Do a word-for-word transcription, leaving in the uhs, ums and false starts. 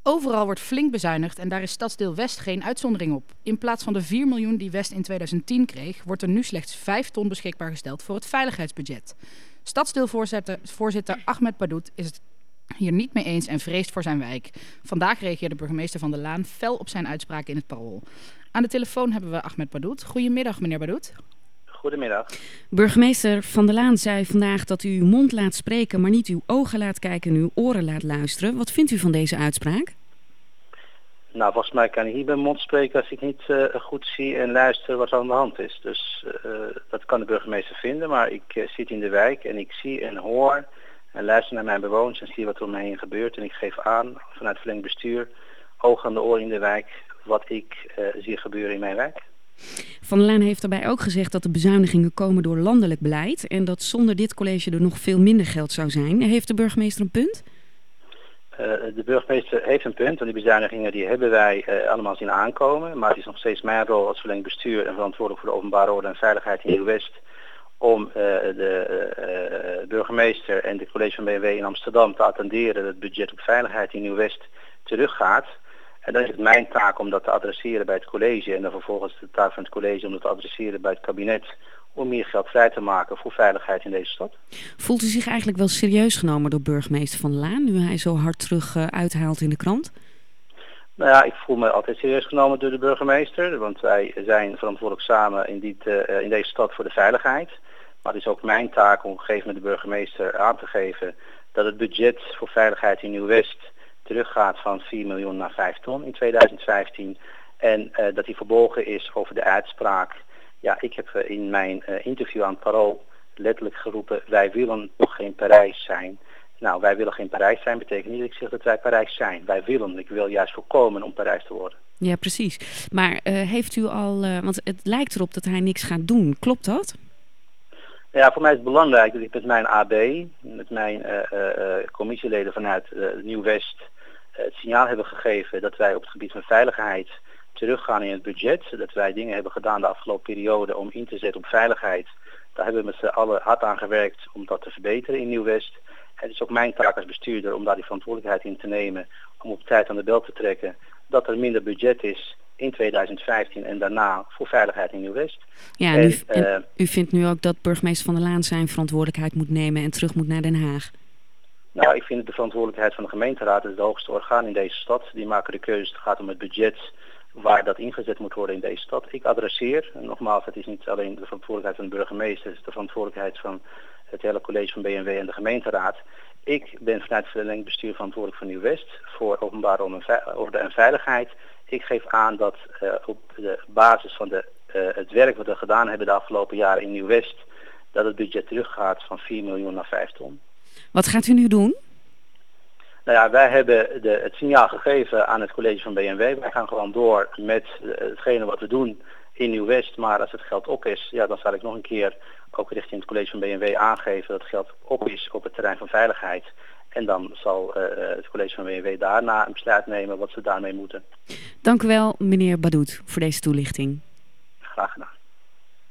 Overal wordt flink bezuinigd en daar is Stadsdeel West geen uitzondering op. In plaats van de vier miljoen die West in tweeduizend tien kreeg, wordt er nu slechts vijf ton beschikbaar gesteld voor het veiligheidsbudget. Stadsdeelvoorzitter voorzitter Ahmed Badoet is het hier niet mee eens en vreest voor zijn wijk. Vandaag reageerde burgemeester Van der Laan fel op zijn uitspraak in het Parool. Aan de telefoon hebben we Ahmed Badoet. Goedemiddag, meneer Badoet. Goedemiddag. Burgemeester Van der Laan zei vandaag dat u uw mond laat spreken, maar niet uw ogen laat kijken en uw oren laat luisteren. Wat vindt u van deze uitspraak? Nou, volgens mij kan ik niet mijn mond spreken als ik niet uh, goed zie en luister wat er aan de hand is. Dus uh, dat kan de burgemeester vinden, maar ik uh, zit in de wijk en ik zie en hoor en luister naar mijn bewoners en zie wat er om me heen gebeurt. En ik geef aan vanuit het verlengd bestuur, oog aan de oor in de wijk, wat ik uh, zie gebeuren in mijn wijk. Van der Laan heeft daarbij ook gezegd dat de bezuinigingen komen door landelijk beleid en dat zonder dit college er nog veel minder geld zou zijn. Heeft de burgemeester een punt? Uh, de burgemeester heeft een punt, want die bezuinigingen die hebben wij uh, allemaal zien aankomen. Maar het is nog steeds mijn rol als verlengd bestuur en verantwoordelijk voor de openbare orde en veiligheid in Nieuw-West om uh, de uh, burgemeester en de college van B N W in Amsterdam te attenderen dat het budget op veiligheid in Nieuw-West teruggaat. En dan is het mijn taak om dat te adresseren bij het college en dan vervolgens de taak van het college om dat te adresseren bij het kabinet om meer geld vrij te maken voor veiligheid in deze stad. Voelt u zich eigenlijk wel serieus genomen door burgemeester Van der Laan nu hij zo hard terug uh, uithaalt in de krant? Nou ja, ik voel me altijd serieus genomen door de burgemeester, want wij zijn verantwoordelijk samen in, dit, uh, in deze stad voor de veiligheid. Maar het is ook mijn taak om op een gegeven moment de burgemeester aan te geven dat het budget voor veiligheid in Nieuw-West teruggaat van vier miljoen naar vijf ton in tweeduizend vijftien. En uh, dat hij verbolgen is over de uitspraak. Ja, ik heb uh, in mijn uh, interview aan het Parool letterlijk geroepen, wij willen nog geen Parijs zijn. Nou, wij willen geen Parijs zijn betekent niet dat ik zeg dat wij Parijs zijn. Wij willen, ik wil juist voorkomen om Parijs te worden. Ja, precies. Maar uh, heeft u al, uh, want het lijkt erop dat hij niks gaat doen, klopt dat? Ja, voor mij is het belangrijk dat ik met mijn A B, met mijn uh, uh, commissieleden vanuit uh, Nieuw-West uh, het signaal hebben gegeven dat wij op het gebied van veiligheid teruggaan in het budget. Dat wij dingen hebben gedaan de afgelopen periode om in te zetten op veiligheid. Daar hebben we met z'n allen hard aan gewerkt om dat te verbeteren in Nieuw-West. Het is ook mijn taak als bestuurder om daar die verantwoordelijkheid in te nemen, om op tijd aan de bel te trekken dat er minder budget is in tweeduizend vijftien en daarna voor veiligheid in Nieuw-West. Ja, en, en, u, en uh, u vindt nu ook dat burgemeester Van der Laan zijn verantwoordelijkheid moet nemen en terug moet naar Den Haag? Nou, ik vind het de verantwoordelijkheid van de gemeenteraad, dat is het hoogste orgaan in deze stad. Die maken de keuze, het gaat om het budget waar dat ingezet moet worden in deze stad. Ik adresseer, en nogmaals, het is niet alleen de verantwoordelijkheid van de burgemeester, het is de verantwoordelijkheid van het hele college van B N W en de gemeenteraad. Ik ben vanuit het verlengd bestuur verantwoordelijk voor Nieuw-West, voor openbare orde en veiligheid. Ik geef aan dat uh, op de basis van de, uh, het werk wat we gedaan hebben de afgelopen jaren in Nieuw-West, dat het budget teruggaat van vier miljoen naar vijf ton. Wat gaat u nu doen? Nou ja, wij hebben de, het signaal gegeven aan het college van B N W. Wij gaan gewoon door met uh, hetgene wat we doen in Nieuw-West. Maar als het geld op is, ja, dan zal ik nog een keer ook richting het college van B N W aangeven dat het geld op is op het terrein van veiligheid. En dan zal uh, het college van B N W daarna een besluit nemen wat ze daarmee moeten. Dank u wel, meneer Badoet, voor deze toelichting. Graag gedaan.